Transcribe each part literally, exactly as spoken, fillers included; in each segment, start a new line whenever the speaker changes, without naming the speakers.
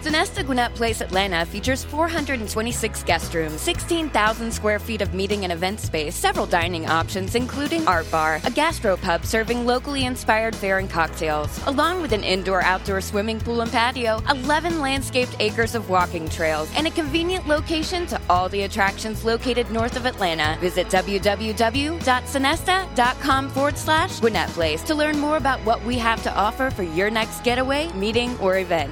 Sonesta Gwinnett Place Atlanta features four hundred twenty-six guest rooms, sixteen thousand square feet of meeting and event space, several dining options including art bar, a gastropub serving locally inspired fare and cocktails, along with an indoor-outdoor swimming pool and patio, eleven landscaped acres of walking trails, and a convenient location to all the attractions located north of Atlanta. Visit www.sonesta.com forward slash Gwinnett Place to learn more about what we have to offer for your next getaway, meeting, or event.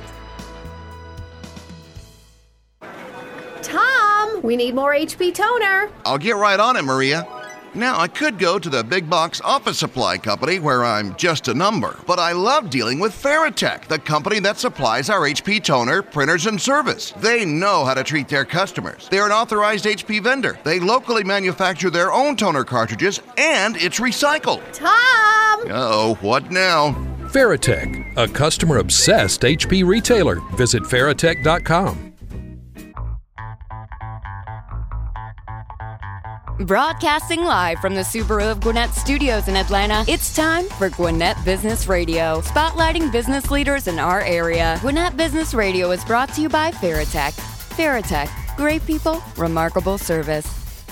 Tom, we need more H P toner.
I'll get right on it, Maria. Now, I could go to the big box office supply company where I'm just a number, but I love dealing with Veritech, the company that supplies our H P toner, printers, and service. They know how to treat their customers. They're an authorized H P vendor. They locally manufacture their own toner cartridges, and it's recycled.
Tom!
Uh-oh, what now?
Veritech, a customer-obsessed H P retailer. Visit Veritech dot com.
Broadcasting live from the Subaru of Gwinnett Studios in Atlanta, it's time for Gwinnett Business Radio, spotlighting business leaders in our area. Gwinnett Business Radio is brought to you by Veritech. Veritech, great people, remarkable service.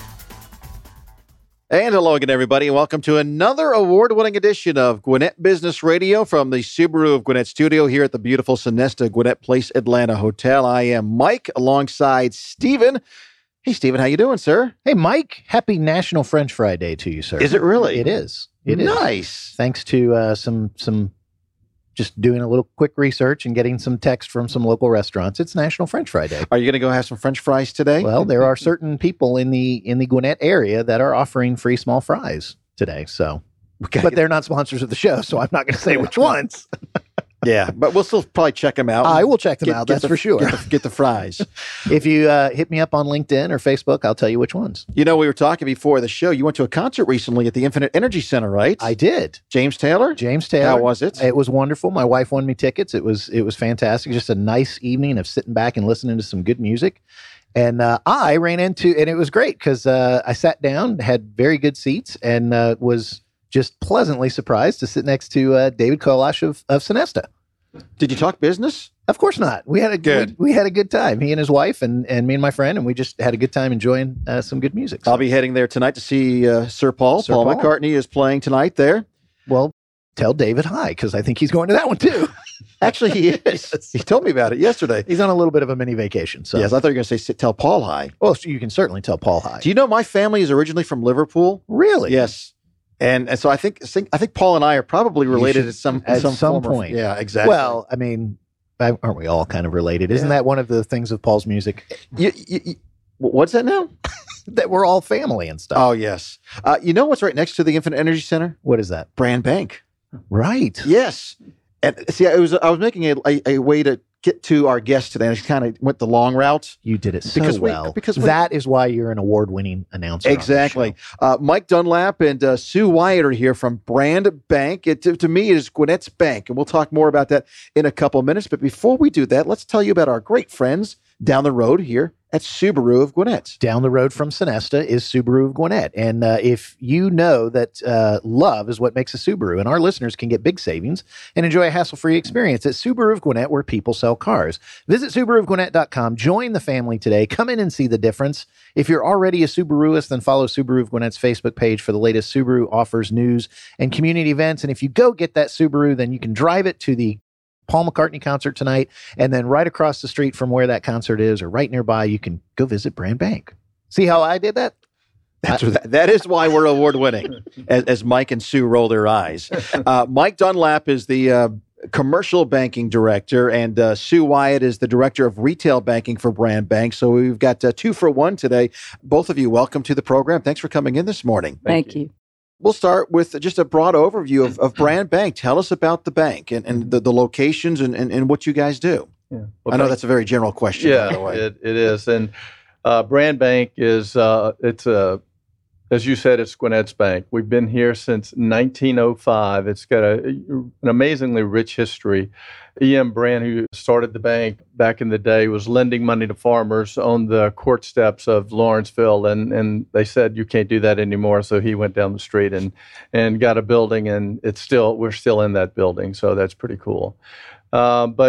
And hello again, everybody, and welcome to another award-winning edition of Gwinnett Business Radio from the Subaru of Gwinnett studio here at the beautiful Sonesta Gwinnett Place Atlanta Hotel. I am Mike alongside Stephen. Hey, Stephen, how you doing, sir?
Hey, Mike. Happy National French Fry Day to you, sir.
Is it really?
It is. It is.
Nice.
Thanks to uh, some some just doing a little quick research and getting some text from some local restaurants. It's National French Fry Day.
Are you going to go have some French fries today?
Well, there are certain people in the in the Gwinnett area that are offering free small fries today. So,
Okay.
but they're not sponsors of the show, so I'm not going to say which ones.
Yeah, but we'll still probably check them out.
I will check them
Get-
out.
get
That's
the-
for sure.
Get the, get the fries.
If you uh, hit me up on LinkedIn or Facebook, I'll tell you which ones.
You know, we were talking before the show. You went to a concert recently at the Infinite Energy Center, right?
I did.
James Taylor?
James Taylor.
How was it?
It was wonderful. My wife won me tickets. It was it was fantastic. Just a nice evening of sitting back and listening to some good music. And uh, I ran into, and it was great because uh, I sat down, had very good seats, and uh, was just pleasantly surprised to sit next to uh, David Kolash of, of Sonesta.
Did you talk business?
Of course not. We had a
Good.
We, we had a good time. He and his wife, and and me and my friend, and we just had a good time enjoying uh, some good music. So,
I'll be heading there tonight to see uh, Sir Paul.
Sir
Paul
Paul.
McCartney is playing tonight there.
well, tell David hi because I think he's going to that one too.
Actually, he is.
Yes.
He told me about it yesterday.
He's on a little bit of a mini vacation. So
Yes, I thought you were going to say sit- tell Paul hi.
well, so you can certainly tell Paul hi.
Do you know my family is originally from Liverpool?
Really?
Yes. And and so I think I think Paul and I are probably related
should-
at some
at
some,
some
form or-
point.
Yeah, exactly.
Well, I mean, aren't we all kind of related? Isn't
Yeah.
that one of the things of Paul's music
you, you, you- what's that now?
that we're all family and stuff?
Oh yes. Uh, you know what's right next to the Infinite Energy Center?
What is that?
Brand Bank.
Right.
Yes. And see, I was I was making a, a, a way to get to our guest today, and I kind of went the long route.
You did it so
Because we-
well.
because we-
that is why you're an award-winning announcer. on this
Exactly.
show.
Uh, Mike Dunlap and uh, Sue Wyatt are here from Brand Bank. It, to, to me, it is Gwinnett's Bank, and we'll talk more about that in a couple of minutes. But before we do that, let's tell you about our great friends down the road here at Subaru of Gwinnett.
Down the road from Sonesta is Subaru of Gwinnett. And uh, if you know that uh, love is what makes a Subaru, and our listeners can get big savings and enjoy a hassle-free experience at Subaru of Gwinnett, where people sell cars. Visit Subaru of Gwinnett dot com. Join the family today. Come in and see the difference. If you're already a Subaruist, then follow Subaru of Gwinnett's Facebook page for the latest Subaru offers, news, and community events. And if you go get that Subaru, then you can drive it to the Paul McCartney concert tonight, and then right across the street from where that concert is, or right nearby, you can go visit Brand Bank. See how I did that?
That's that, that is why we're award winning, as, as Mike and Sue roll their eyes. Uh, Mike Dunlap is the uh, commercial banking director, and uh, Sue Wyatt is the director of retail banking for Brand Bank. So we've got uh, two for one today. Both of you, welcome to the program. Thanks for coming in this morning.
Thank you.
We'll start with just a broad overview of, of Brand Bank. Tell us about the bank and, and the, the locations and, and, and what you guys do.
Yeah.
I
Well,
know
thank-
that's a very general question,
yeah,
by the way.
It, it is. And uh, Brand Bank is, uh, it's a, as you said, it's Gwinnett's Bank. We've been here since nineteen oh five. It's got a, an amazingly rich history. E M. Brand, who started the bank back in the day, was lending money to farmers on the court steps of Lawrenceville, and, and they said you can't do that anymore. So he went down the street and and got a building, and it's still we're still in that building. So that's pretty cool. Uh, but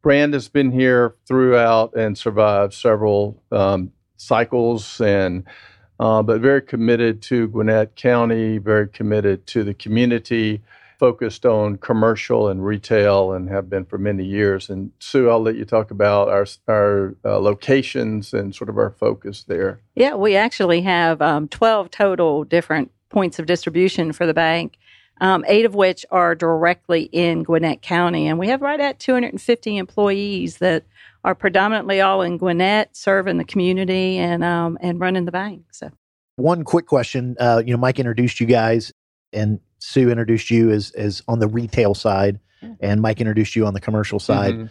Brand has been here throughout and survived several um, cycles, and uh, but very committed to Gwinnett County, very committed to the community, focused on commercial and retail, and have been for many years. And Sue, I'll let you talk about our our uh, locations and sort of our focus there.
Yeah, we actually have um, twelve total different points of distribution for the bank, um, eight of which are directly in Gwinnett County. And we have right at two hundred fifty employees that are predominantly all in Gwinnett, serving the community and um, and running the bank. So,
one quick question. Uh, you know, Mike introduced you guys, and Sue introduced you as as on the retail side, and Mike introduced you on the commercial side, mm-hmm.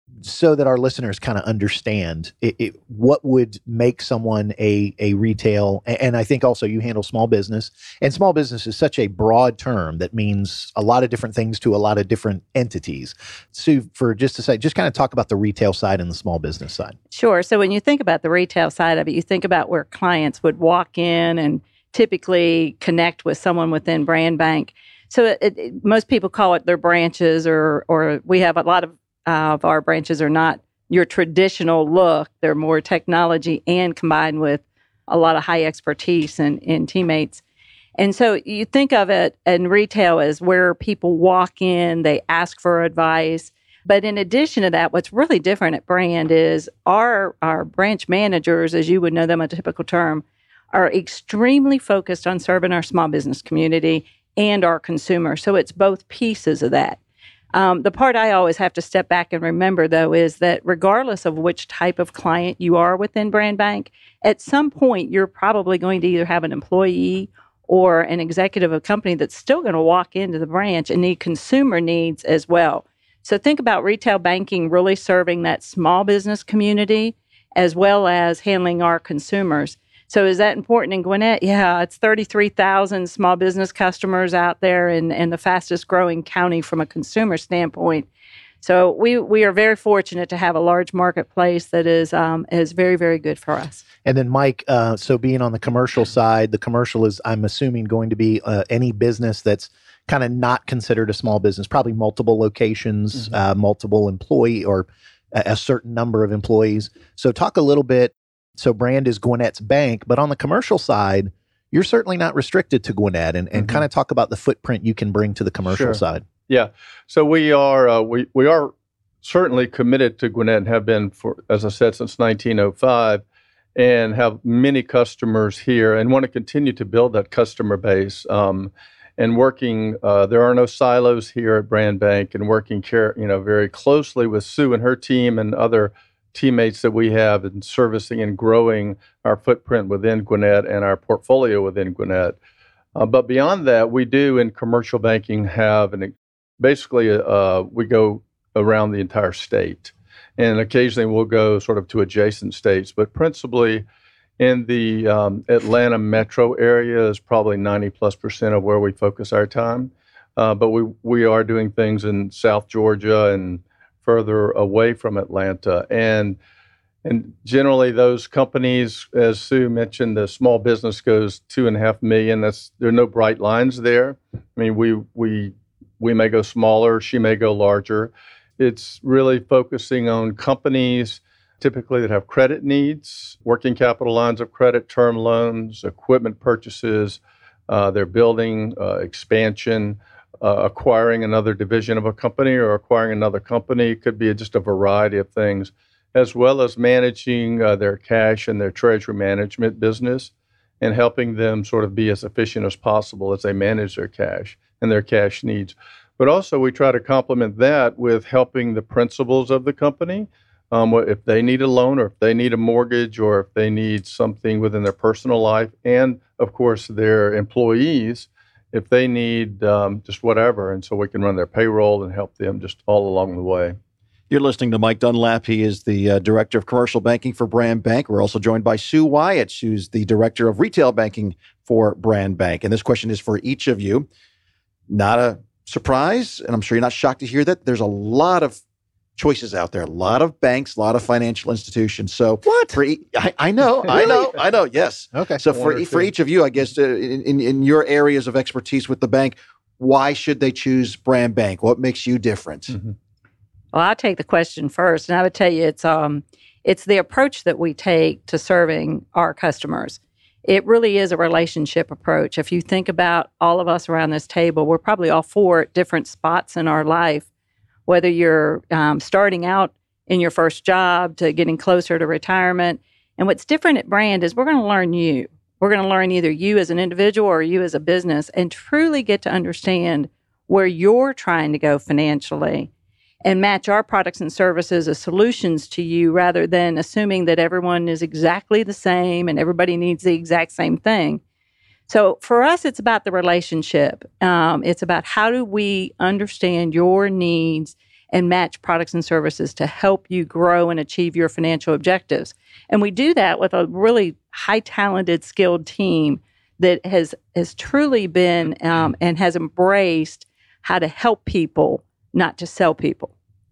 so that our listeners kind of understand it, it, what would make someone a a retail. And I think also you handle small business, and small business is such a broad term that means a lot of different things to a lot of different entities. Sue, for just to say, just kind of talk about the retail side and the small business side.
Sure. So when you think about the retail side of it, you think about where clients would walk in and typically connect with someone within Brand Bank. So it, it, most people call it their branches, or or we have a lot of uh, of our branches are not your traditional look. They're more technology and combined with a lot of high expertise and, and teammates. And so you think of it in retail as where people walk in, they ask for advice. But in addition to that, what's really different at Brand is our our branch managers, as you would know them, a typical term, are extremely focused on serving our small business community and our consumers. So it's both pieces of that. Um, the part I always have to step back and remember, though, is that regardless of which type of client you are within Brand Bank, at some point you're probably going to either have an employee or an executive of a company that's still going to walk into the branch and need consumer needs as well. So think about retail banking really serving that small business community as well as handling our consumers. So is that important in Gwinnett? Yeah, it's thirty-three thousand small business customers out there, and, and the fastest growing county from a consumer standpoint. So we we are very fortunate to have a large marketplace that is um, is very, very good for us.
And then Mike, uh, so being on the commercial side, the commercial is, I'm assuming, going to be uh, any business that's kind of not considered a small business, probably multiple locations, mm-hmm. uh, multiple employee, or a, a certain number of employees. So talk a little bit. So Brand is Gwinnett's bank, but on the commercial side, you're certainly not restricted to Gwinnett, and, and mm-hmm. kind of talk about the footprint you can bring to the commercial
sure.
side.
Yeah. So we are uh, we we are certainly committed to Gwinnett and have been for, as I said, since nineteen oh five, and have many customers here and want to continue to build that customer base. Um, and working, uh, there are no silos here at Brand Bank, and working care, you know, very closely with Sue and her team and other teammates that we have in servicing and growing our footprint within Gwinnett and our portfolio within Gwinnett. Uh, but beyond that, we do in commercial banking have an basically uh, we go around the entire state, and occasionally we'll go sort of to adjacent states, but principally in the um, Atlanta metro area is probably ninety plus percent of where we focus our time. Uh, but we we are doing things in South Georgia and further away from Atlanta. And and generally those companies, as Sue mentioned, the small business goes two and a half million. That's there are no bright lines there. I mean, we we we may go smaller, she may go larger. It's really focusing on companies typically that have credit needs, working capital lines of credit, term loans, equipment purchases, uh, their building uh, expansion, Uh, acquiring another division of a company or acquiring another company. It could be just a variety of things, as well as managing uh, their cash and their treasury management business and helping them sort of be as efficient as possible as they manage their cash and their cash needs. But also we try to complement that with helping the principals of the company. Um, if they need a loan or if they need a mortgage or if they need something within their personal life, and of course their employees, if they need um, just whatever, and so we can run their payroll and help them just all along the way.
You're listening to Mike Dunlap. He is the uh, Director of Commercial Banking for Brand Bank. We're also joined by Sue Wyatt, who's the Director of Retail Banking for Brand Bank. And this question is for each of you. Not a surprise, and I'm sure you're not shocked to hear that. There's a lot of choices out there, a lot of banks, a lot of financial institutions. So
what?
For e- I, I know,
Really?
I know, I know. Yes.
Okay.
So for e- for each of you, I guess uh, in, in in your areas of expertise with the bank, why should they choose Brand Bank? What makes you different?
Mm-hmm.
Well, I'll take the question first, and I would tell you it's um it's the approach that we take to serving our customers. It really is a relationship approach. If you think about all of us around this table, we're probably all four at different spots in our life, whether you're um, starting out in your first job to getting closer to retirement. And what's different at Brand is we're going to learn you. We're going to learn either you as an individual or you as a business and truly get to understand where you're trying to go financially and match our products and services as solutions to you rather than assuming that everyone is exactly the same and everybody needs the exact same thing. So for us, it's about the relationship. Um, it's about how do we understand your needs and match products and services to help you grow and achieve your financial objectives. And we do that with a really high talented, skilled team that has, has truly been um, and has embraced how to help people, not to sell people.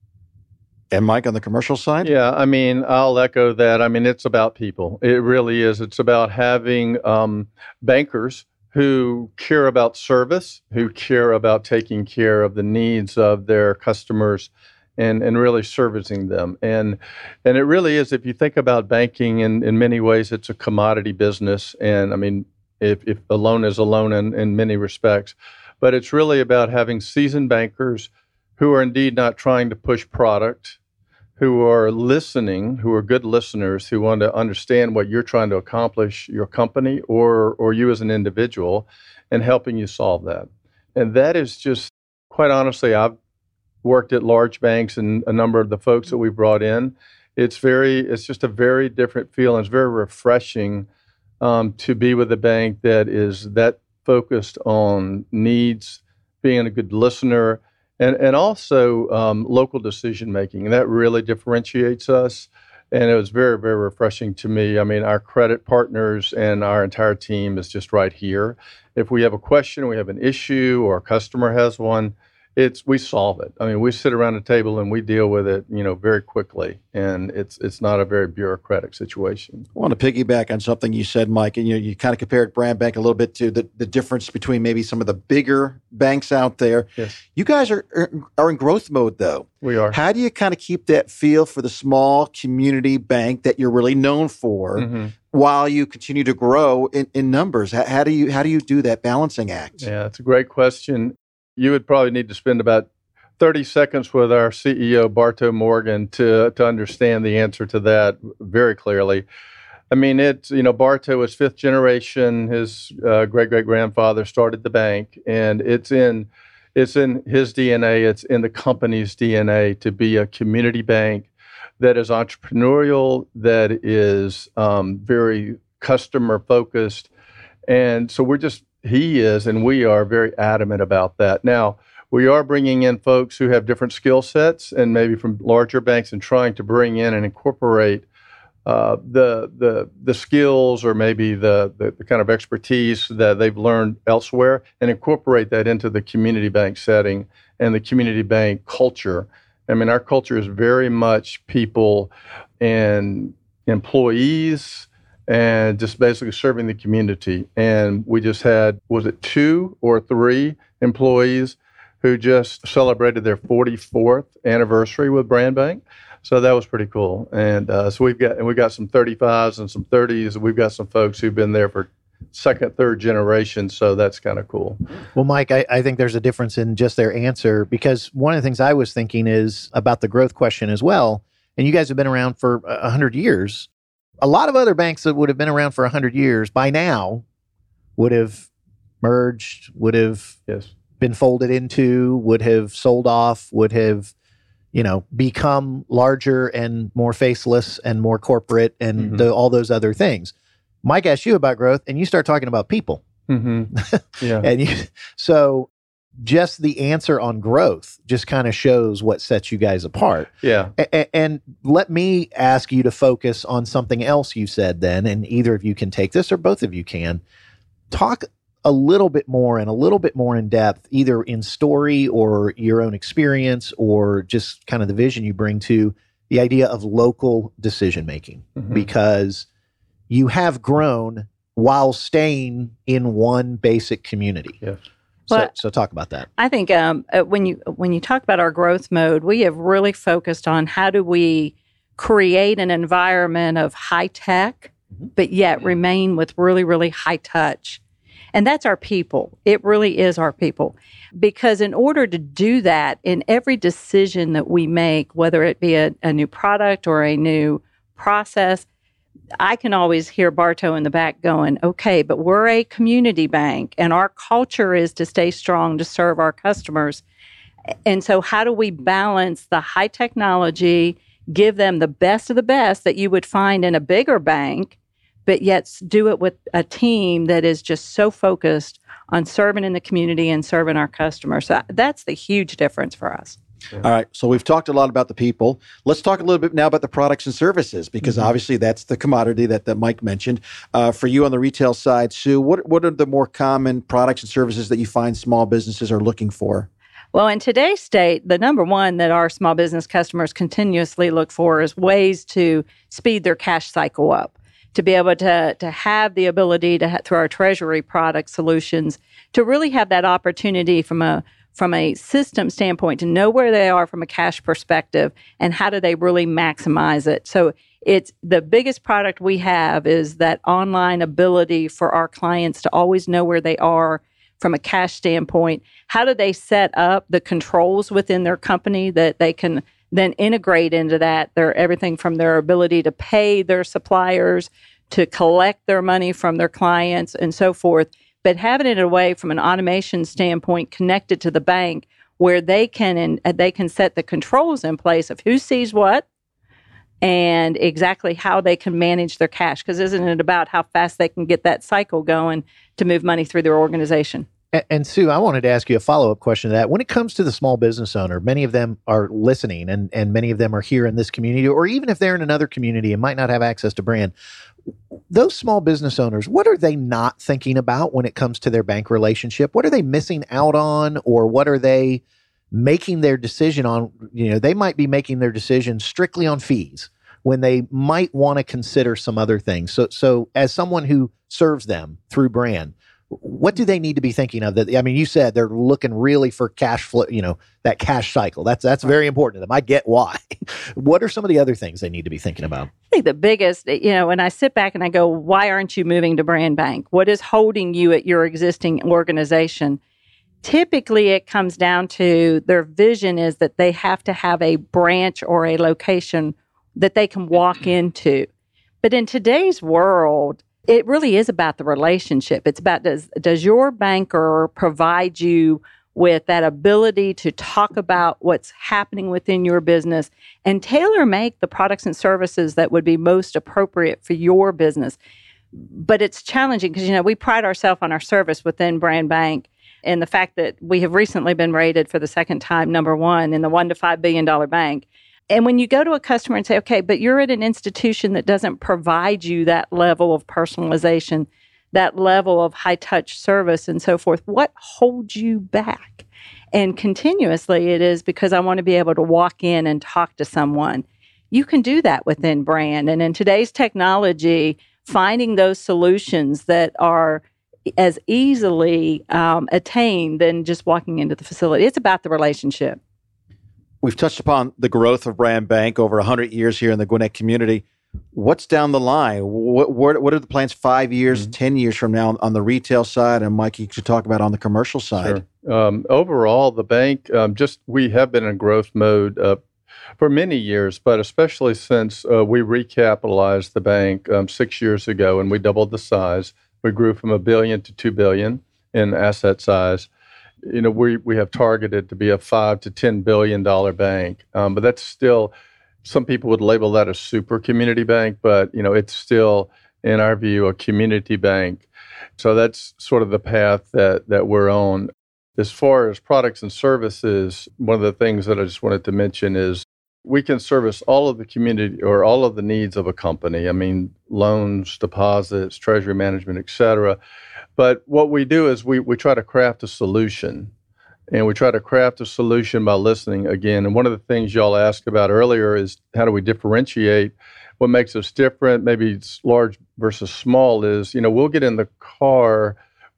And Mike, on the commercial side?
Yeah, I mean, I'll echo that. I mean, it's about people. It really is. It's about having um, bankers who care about service, who care about taking care of the needs of their customers and, and really servicing them. And and it really is, if you think about banking, in, in many ways, it's a commodity business. And I mean, if, if a loan is a loan in, in many respects, but it's really about having seasoned bankers who are indeed not trying to push product, who are listening, who are good listeners, who want to understand what you're trying to accomplish, your company or or you as an individual, and helping you solve that. And that is just, quite honestly, I've worked at large banks and a number of the folks that we brought in. It's very, it's just a very different feel, and it's very refreshing um, to be with a bank that is that focused on needs, being a good listener, And and also um, local decision making. And that really differentiates us. And it was very, very refreshing to me. I mean, our credit partners and our entire team is just right here. If we have a question, we have an issue, or a customer has one, it's we solve it. I mean, we sit around the table and we deal with it, you know, very quickly. And it's it's not a very bureaucratic situation.
I want to piggyback on something you said, Mike, and you know, you kind of compared Brand Bank a little bit to the, the difference between maybe some of the bigger banks out there.
Yes.
You guys are are in growth mode, though.
We are.
How do you kind of keep that feel for the small community bank that you're really known for, mm-hmm. while you continue to grow in, in numbers? How, how do you how do you do that balancing act?
Yeah, it's a great question. You would probably need to spend about thirty seconds with our C E O, Bartow Morgan, to to understand the answer to that very clearly. I mean, it's, you know, Bartow is fifth generation. His uh, great-great-grandfather started the bank, and it's in it's in his D N A. It's in the company's D N A to be a community bank that is entrepreneurial, that is um, very customer-focused. And so we're just, he is, and we are very adamant about that. Now, we are bringing in folks who have different skill sets and maybe from larger banks, and trying to bring in and incorporate uh, the the the skills, or maybe the, the the kind of expertise that they've learned elsewhere, and incorporate that into the community bank setting and the community bank culture. I mean, our culture is very much people and employees, and just basically serving the community. And we just had, was it two or three employees who just celebrated their forty-fourth anniversary with Brand Bank. So that was pretty cool. And uh, so we've got, and we got some thirty-fives and some thirties. We've got some folks who've been there for second, third generation. So that's kind of cool.
Well, Mike, I, I think there's a difference in just their answer, because one of the things I was thinking is about the growth question as well. And you guys have been around for a hundred years. A lot of other banks that would have been around for a hundred years by now would have merged, would have
yes.
been folded into, would have sold off, would have, you know, become larger and more faceless and more corporate and mm-hmm. the, all those other things. Mike asked you about growth, and you start talking about people.
Mm-hmm. Yeah.
and you, so just the answer on growth just kind of shows what sets you guys apart.
Yeah.
A- and let me ask you to focus on something else you said then, and either of you can take this or both of you can. Talk a little bit more and a little bit more in depth, either in story or your own experience, or just kind of the vision you bring to the idea of local decision making, mm-hmm. because you have grown while staying in one basic community.
Yes.
So,
Well,
so talk about that.
I think um, uh, when you when you talk about our growth mode, we have really focused on how do we create an environment of high tech, mm-hmm. but yet remain with really, really high touch. And that's our people. It really is our people. Because in order to do that, in every decision that we make, whether it be a, a new product or a new process, I can always hear Bartow in the back going, okay, but we're a community bank and our culture is to stay strong to serve our customers. And so how do we balance the high technology, give them the best of the best that you would find in a bigger bank, but yet do it with a team that is just so focused on serving in the community and serving our customers. So that's the huge difference for us.
Yeah. All right. So we've talked a lot about the people. Let's talk a little bit now about the products and services, because mm-hmm. obviously that's the commodity that, that Mike mentioned. Uh, for you on the retail side, Sue, what, what are the more common products and services that you find small businesses are looking for?
Well, in today's state, the number one that our small business customers continuously look for is ways to speed their cash cycle up, to be able to, to have the ability to, ha- through our treasury product solutions, to really have that opportunity from a from a system standpoint to know where they are from a cash perspective and how do they really maximize it. So it's the biggest product we have is that online ability for our clients to always know where they are from a cash standpoint. How do they set up the controls within their company that they can then integrate into that? Their everything from their ability to pay their suppliers, to collect their money from their clients and so forth, but having it away from an automation standpoint connected to the bank where they can and they can set the controls in place of who sees what and exactly how they can manage their cash. Because isn't it about how fast they can get that cycle going to move money through their organization?
And, and Sue, I wanted to ask you a follow-up question to that. When it comes to the small business owner, many of them are listening and, and many of them are here in this community, or even if they're in another community and might not have access to brand. Those small business owners, what are they not thinking about when it comes to their bank relationship? What are they missing out on, or what are they making their decision on? You know, they might be making their decision strictly on fees when they might want to consider some other things. So, so as someone who serves them through brand, what do they need to be thinking of? That I mean, you said they're looking really for cash flow, you know, that cash cycle. That's that's very important to them. I get why. What are some of the other things they need to be thinking about?
I think the biggest, you know, when I sit back and I go, why aren't you moving to Brand Bank? What is holding you at your existing organization? Typically, it comes down to their vision is that they have to have a branch or a location that they can walk into. But in today's world, it really is about the relationship. It's about does does your banker provide you with that ability to talk about what's happening within your business and tailor make the products and services that would be most appropriate for your business. But it's challenging because, you know, we pride ourselves on our service within Brand Bank and the fact that we have recently been rated for the second time number one in the one to five billion dollar bank. And when you go to a customer and say, okay, but you're at an institution that doesn't provide you that level of personalization, that level of high touch service and so forth, what holds you back? And continuously it is because I want to be able to walk in and talk to someone. You can do that within brand. And in today's technology, finding those solutions that are as easily um, attained than just walking into the facility. It's about the relationship.
We've touched upon the growth of Brand Bank over one hundred years here in the Gwinnett community. What's down the line? What, what, what are the plans five years, mm-hmm. ten years from now on the retail side? And Mike, you could talk about on the commercial side.
Sure. Um, overall, the bank, um, just we have been in growth mode uh, for many years, but especially since uh, we recapitalized the bank um, six years ago and we doubled the size. We grew from a billion to two billion in asset size. You know, we, we have targeted to be a five to ten billion dollar bank, um, but that's still, some people would label that a super community bank, but you know, it's still, in our view, a community bank. So that's sort of the path that that we're on. As far as products and services, one of the things that I just wanted to mention is we can service all of the community or all of the needs of a company. I mean, loans, deposits, treasury management, et cetera. But what we do is we, we try to craft a solution, and we try to craft a solution by listening again. And one of the things y'all asked about earlier is how do we differentiate what makes us different, maybe it's large versus small, is, you know, we'll get in the car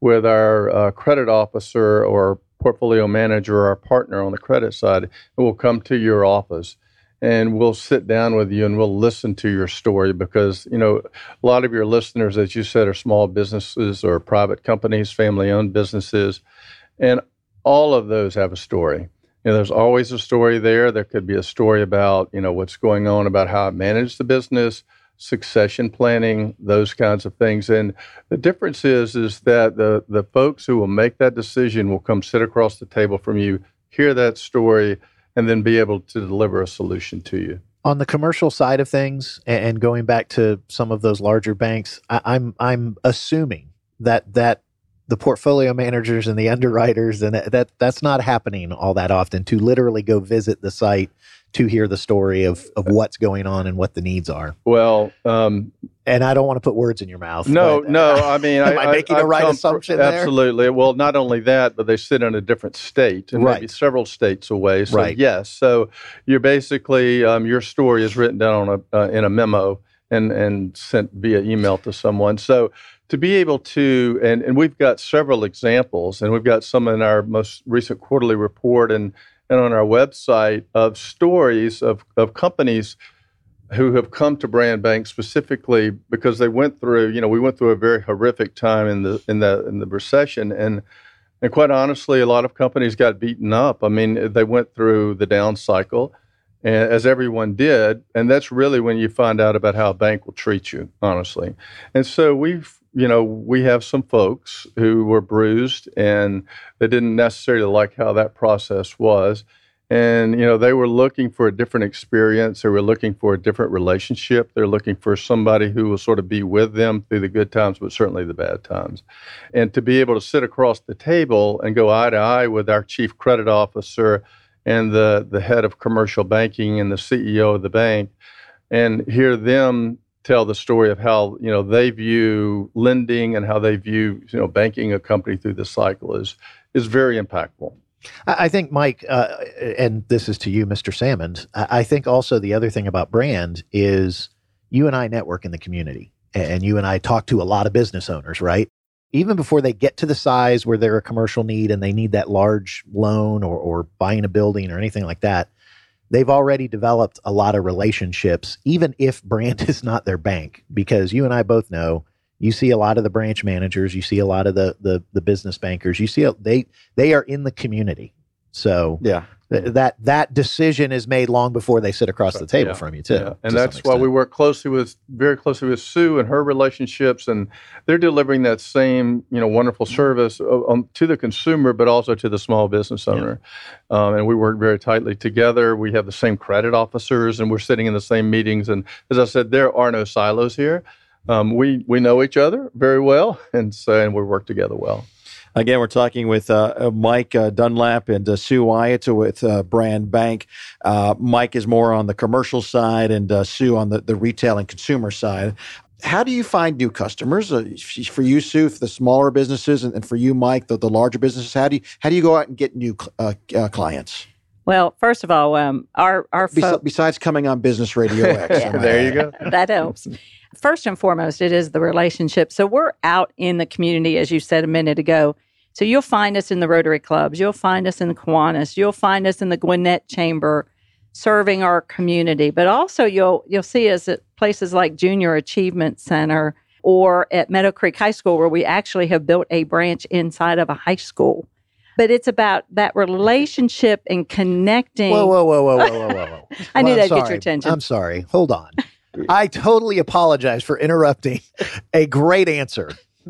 with our uh, credit officer or portfolio manager or our partner on the credit side, and we'll come to your office and we'll sit down with you and we'll listen to your story because, you know, a lot of your listeners, as you said, are small businesses or private companies, family-owned businesses, and all of those have a story. You know, there's always a story there. There could be a story about, you know, what's going on, about how I manage the business, succession planning, those kinds of things. And the difference is, is that the, the folks who will make that decision will come sit across the table from you, hear that story, and then be able to deliver a solution to you.
On the commercial side of things, and going back to some of those larger banks, I, I'm I'm assuming that that the portfolio managers and the underwriters and that that's not happening all that often to literally go visit the site to hear the story of of what's going on and what the needs are.
Well, um,
and I don't want to put words in your mouth.
No,
but,
no. I mean,
am I,
I
making
I,
the right
come,
assumption there?
Absolutely. Well, not only that, but they sit in a different state and
right.
maybe several states away. So
right.
yes, so you're basically um, your story is written down on a uh, in a memo and and sent via email to someone. So to be able to, and and we've got several examples, and we've got some in our most recent quarterly report and. and on our website of stories of, of companies who have come to Brand Bank specifically because they went through, you know, we went through a very horrific time in the in the in the recession, and and quite honestly, a lot of companies got beaten up. I mean, they went through the down cycle, and, as everyone did, and that's really when you find out about how a bank will treat you, honestly. And so we've You know, we have some folks who were bruised and they didn't necessarily like how that process was. And, you know, they were looking for a different experience. They were looking for a different relationship. They're looking for somebody who will sort of be with them through the good times, but certainly the bad times. And to be able to sit across the table and go eye to eye with our chief credit officer and the, the head of commercial banking and the C E O of the bank and hear them tell the story of how, you know, they view lending and how they view, you know, banking a company through the cycle is is very impactful.
I think, Mike, uh, and this is to you, Mister Salmond, I think also the other thing about brand is you and I network in the community, and you and I talk to a lot of business owners, right? Even before they get to the size where they're a commercial need and they need that large loan or, or buying a building or anything like that, they've already developed a lot of relationships, even if brand is not their bank, because you and I both know you see a lot of the branch managers, you see a lot of the the, the business bankers, you see a, they they are in the community. So
yeah,
th- that that decision is made long before they sit across the table
yeah.
from you too.
Yeah. And
to
that's why we work closely with very closely with Sue and her relationships, and they're delivering that same, you know, wonderful service um, to the consumer, but also to the small business owner. Yeah. Um, and we work very tightly together. We have the same credit officers, and we're sitting in the same meetings. And as I said, there are no silos here. Um, we we know each other very well, and so and we work together well.
Again, we're talking with uh, Mike uh, Dunlap and uh, Sue Wyatt with uh, Brand Bank. Uh, Mike is more on the commercial side and uh, Sue on the, the retail and consumer side. How do you find new customers? Uh, for you, Sue, for the smaller businesses, and, and for you, Mike, the, the larger businesses, how do you how do you go out and get new uh, uh, clients?
Well, first of all, um, our our
Bes-
fo-
besides coming on Business Radio X,
Yeah.
There you go.
That helps. First and foremost, it is the relationship. So we're out in the community, as you said a minute ago. So you'll find us in the Rotary Clubs. You'll find us in the Kiwanis. You'll find us in the Gwinnett Chamber serving our community. But also you'll you'll see us at places like Junior Achievement Center or at Meadow Creek High School, where we actually have built a branch inside of a high school. But it's about that relationship and connecting.
Whoa, whoa, whoa, whoa, whoa, whoa, whoa.
I knew
Well,
that'd
I'm
get your
sorry.
attention.
I'm sorry. Hold on. I totally apologize for interrupting a great answer.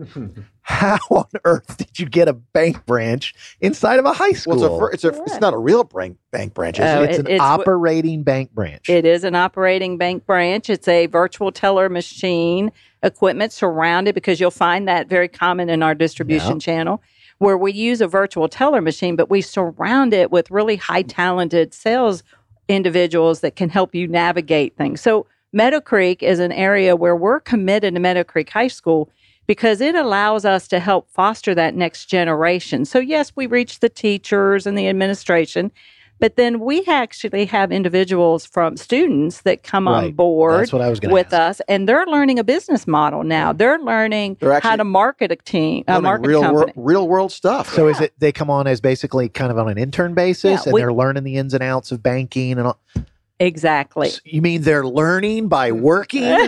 How on earth did you get a bank branch inside of a high school?
Well, it's a, it's a it's not a real bank bank branch, is
Oh,
it?
It's
it-
an
it's wh-
operating bank branch.
It is an operating bank branch. It's a virtual teller machine, equipment surrounded, because you'll find that very common in our distribution
Yeah.
channel, where we use a virtual teller machine, but we surround it with really high talented sales individuals that can help you navigate things. So Meadow Creek is an area where we're committed to Meadow Creek High School because it allows us to help foster that next generation. So yes, we reach the teachers and the administration, But then we actually have individuals from students that come
Right.
on board
That's what I was gonna
with
ask.
us, and they're learning a business model now. They're learning
They're
how
actually
to market a team, a
Learning
market
real
company.
world, real world stuff.
So is it they come on as basically kind of on an intern basis,
Yeah,
and
we-
they're learning the ins and outs of banking and all?
Exactly.
So you mean they're learning by working?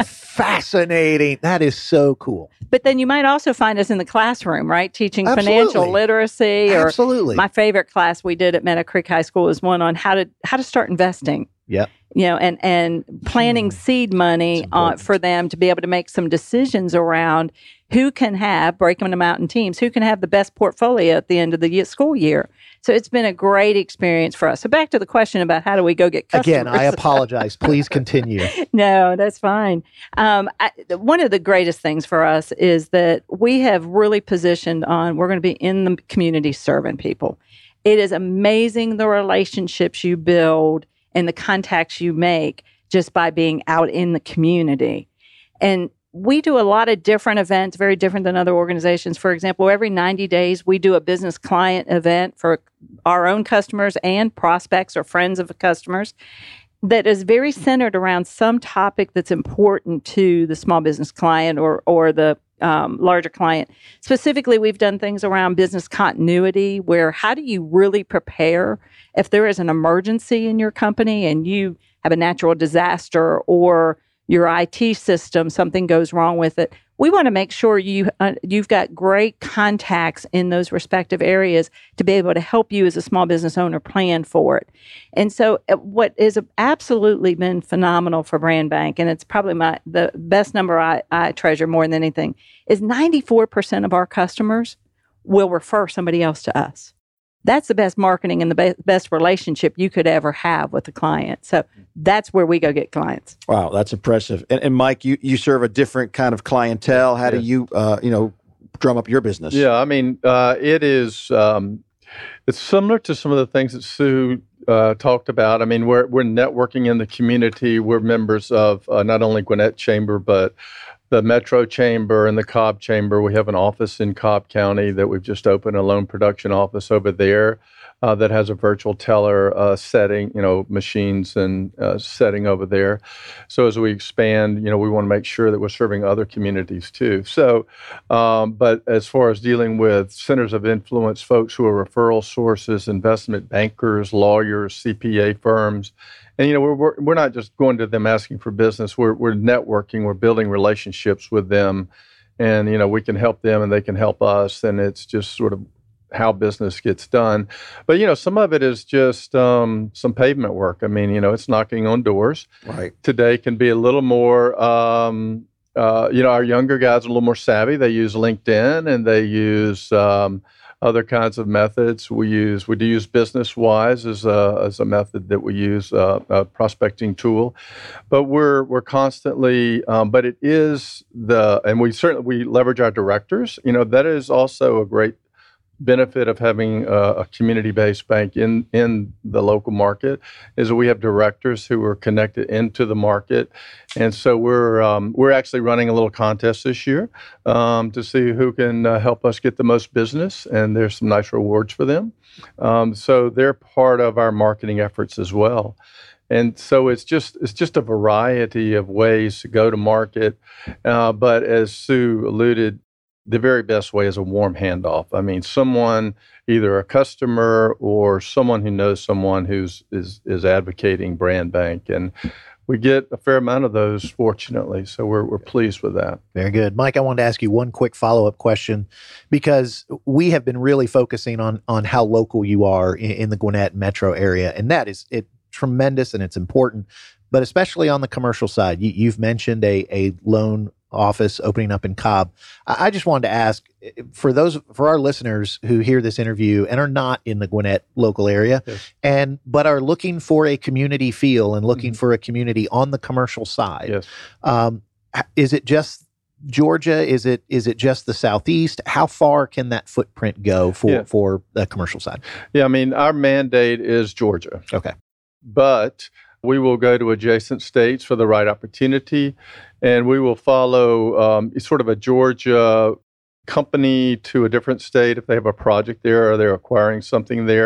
Fascinating. That is so cool.
But then you might also find us in the classroom, right? Teaching financial
Absolutely.
literacy. Or
Absolutely.
my favorite class we did at Meadow Creek High School is one on how to how to start investing.
Yep.
You know, and and planning seed money uh, for them to be able to make some decisions around who can have, breaking them out in teams, who can have the best portfolio at the end of the year, school year. So it's been a great experience for us. So back to the question about how do we go get customers?
Again, I apologize. Please continue.
No, that's fine. Um, I, one of the greatest things for us is that we have really positioned on we're going to be in the community serving people. It is amazing the relationships you build and the contacts you make just by being out in the community. And we do a lot of different events, very different than other organizations. For example, every ninety days, we do a business client event for our own customers and prospects or friends of customers that is very centered around some topic that's important to the small business client or, or the um, larger client. Specifically, we've done things around business continuity, where how do you really prepare if there is an emergency in your company and you have a natural disaster or your I T system, something goes wrong with it. We want to make sure you, uh, you've got great contacts in those respective areas to be able to help you as a small business owner plan for it. And so uh, what has absolutely been phenomenal for Brand Bank, and it's probably my the best number I, I treasure more than anything, is ninety-four percent of our customers will refer somebody else to us. That's the best marketing and the be- best relationship you could ever have with a client. So that's where we go get clients.
Wow, that's impressive. And, and Mike, you, you serve a different kind of clientele. How do
Yes.
you, uh, you know, drum up your business?
Yeah, I mean, uh, it is. Um, it's similar to some of the things that Sue uh, talked about. I mean, we're we're networking in the community. We're members of uh, not only Gwinnett Chamber, but the Metro Chamber and the Cobb Chamber. We have an office in Cobb County that we've just opened, a loan production office over there uh, that has a virtual teller uh, setting, you know, machines and uh, setting over there. So as we expand, you know, we want to make sure that we're serving other communities too. So, um, but as far as dealing with centers of influence, folks who are referral sources, investment bankers, lawyers, C P A firms, and, you know, we're, we're we're not just going to them asking for business. We're we're networking. We're building relationships with them, and, you know, we can help them and they can help us. And it's just sort of how business gets done. But, you know, some of it is just um, some pavement work. I mean, you know, it's knocking on doors.
Right.
Today can be a little more, um, uh, you know, our younger guys are a little more savvy. They use LinkedIn and they use um, other kinds of methods. We use we do use BusinessWise as a as a method that we use, uh, a prospecting tool. But we're we're constantly, um, but it is the and we certainly we leverage our directors. You know, that is also a great benefit of having a, a community-based bank in in the local market, is that we have directors who are connected into the market, and so we're um, we're actually running a little contest this year um, to see who can uh, help us get the most business, and there's some nice rewards for them. Um, so they're part of our marketing efforts as well. And so it's just it's just a variety of ways to go to market, uh, but as Sue alluded, the very best way is a warm handoff. I mean, someone, either a customer or someone who knows someone who's is is advocating Brand Bank, and we get a fair amount of those, fortunately. So we're we're pleased with that.
Very good. Mike, I wanted to ask you one quick follow-up question, because we have been really focusing on on how local you are in, in the Gwinnett metro area, and that is it tremendous and it's important, but especially on the commercial side. You, you've mentioned a a loan office opening up in Cobb. I, I just wanted to ask, for those for our listeners who hear this interview and are not in the Gwinnett local area,
Yes.
and but are looking for a community feel and looking
Mhm.
for a community on the commercial side.
Yes.
Um, h- is it just Georgia? Is it is it just the Southeast? How far can that footprint go for
Yeah.
for the commercial side?
Yeah, I mean, our mandate is Georgia.
Okay.
But we will go to adjacent states for the right opportunity, and we will follow um, sort of a Georgia company to a different state if they have a project there or they're acquiring something there.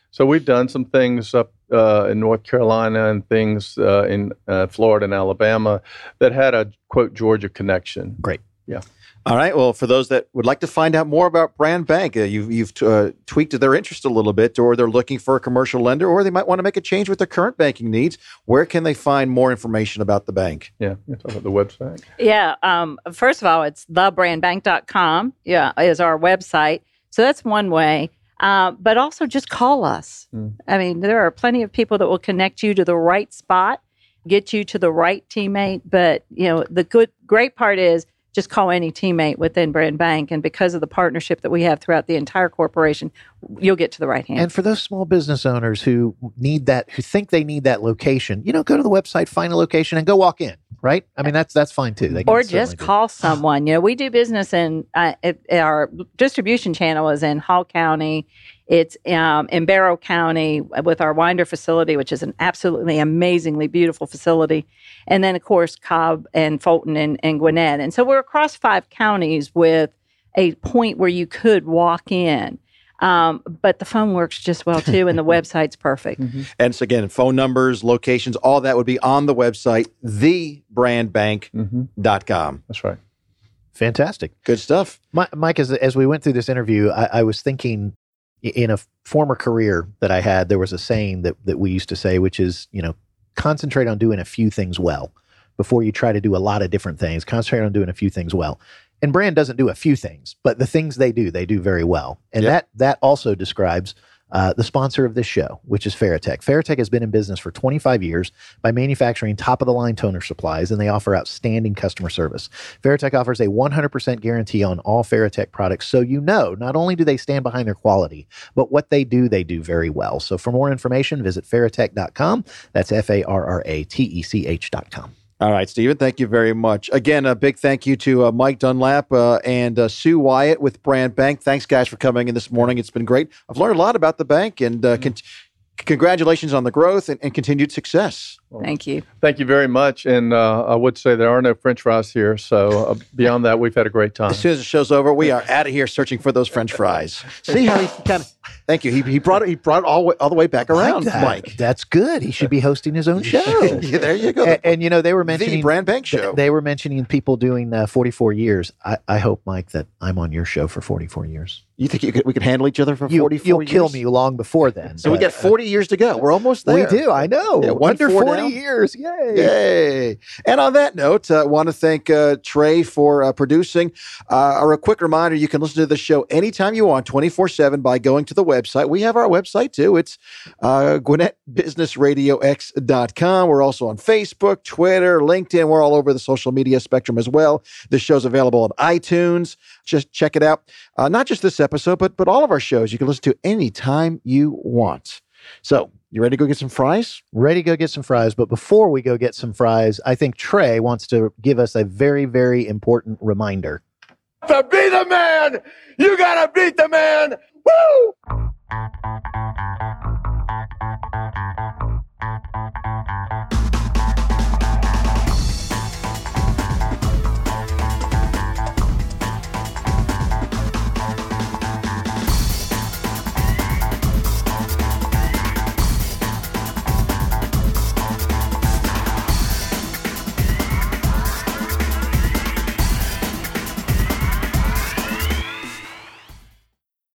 So we've done some things up uh, in North Carolina and things uh, in uh, Florida and Alabama that had a, quote, Georgia connection.
Great.
Yeah.
All right. Well, for those that would like to find out more about Brand Bank, uh, you've, you've uh, tweaked their interest a little bit, or they're looking for a commercial lender, or they might want to make a change with their current banking needs. Where can they find more information about the bank?
Yeah. You're talking about the website.
Yeah. Um, first of all, it's the brand bank dot com. Yeah, is our website. So that's one way. Uh, but also just call us. Mm. I mean, there are plenty of people that will connect you to the right spot, get you to the right teammate. But, you know, the good, great part is just call any teammate within Brand Bank. And because of the partnership that we have throughout the entire corporation, you'll get to the right hand.
And for those small business owners who need that, who think they need that location, you know, go to the website, find a location, and go walk in. Right? I mean, that's that's fine too. They can
or just call someone. You know, we do business in uh, it, our distribution channel is in Hall County. It's um, in Barrow County with our Winder facility, which is an absolutely amazingly beautiful facility. And then, of course, Cobb and Fulton and, and Gwinnett. And so we're across five counties with a point where you could walk in. Um, but the phone works just well, too, and the website's perfect.
Mm-hmm. And so, again, phone numbers, locations, all that would be on the website, the brand bank dot com.
Mm-hmm. That's right.
Fantastic.
Good stuff.
My, Mike, as, as we went through this interview, I, I was thinking in a former career that I had, there was a saying that, that we used to say, which is, you know, concentrate on doing a few things well before you try to do a lot of different things. Concentrate on doing a few things well. And Brand doesn't do a few things, but the things they do, they do very well. And
yep.
that that also describes uh, the sponsor of this show, which is Ferritech. Ferritech has been in business for twenty-five years by manufacturing top-of-the-line toner supplies, and they offer outstanding customer service. Ferritech offers a one hundred percent guarantee on all Ferritech products, so you know not only do they stand behind their quality, but what they do, they do very well. So for more information, visit ferritech dot com. That's F A R R A T E C H dot com.
All right, Stephen, thank you very much. Again, a big thank you to uh, Mike Dunlap uh, and uh, Sue Wyatt with Brand Bank. Thanks, guys, for coming in this morning. It's been great. I've learned a lot about the bank, and uh, con- congratulations on the growth and, and continued success.
Well,
thank you.
Thank you very much. And uh, I would say there are no French fries here. So uh, beyond that, we've had a great time.
As soon as the show's over, we are out of here searching for those French fries. See how he kind of... Thank you. He, he brought it. He brought it all, way, all the way back around,
like that.
Mike.
That's good. He should be hosting his own show.
Yeah, there you go.
And, and you know they were mentioning
the Brand Bank show.
They were mentioning people doing uh, forty-four years. I, I hope, Mike, that I'm on your show for forty-four years.
You think you could, we could handle each other for
you,
forty-four
you'll
years?
You'll kill me long before then.
So but, we got forty uh, years to go. We're almost there.
We do. I know.
Yeah,
Under forty
now.
years. Yay.
Yay. And on that note, I uh, want to thank uh, Trey for uh, producing. Uh, or a quick reminder, you can listen to the show anytime you want, twenty-four seven, by going to the website. We have our website, too. It's uh, Gwinnett Business Radio X dot com. We're also on Facebook, Twitter, LinkedIn. We're all over the social media spectrum as well. This show's available on iTunes. Just check it out. Uh, not just this episode, but but all of our shows you can listen to anytime you want. So, you ready to go get some fries?
Ready to go get some fries. But before we go get some fries, I think Trey wants to give us a very, very important reminder.
To be the man, you gotta beat the man. Woo!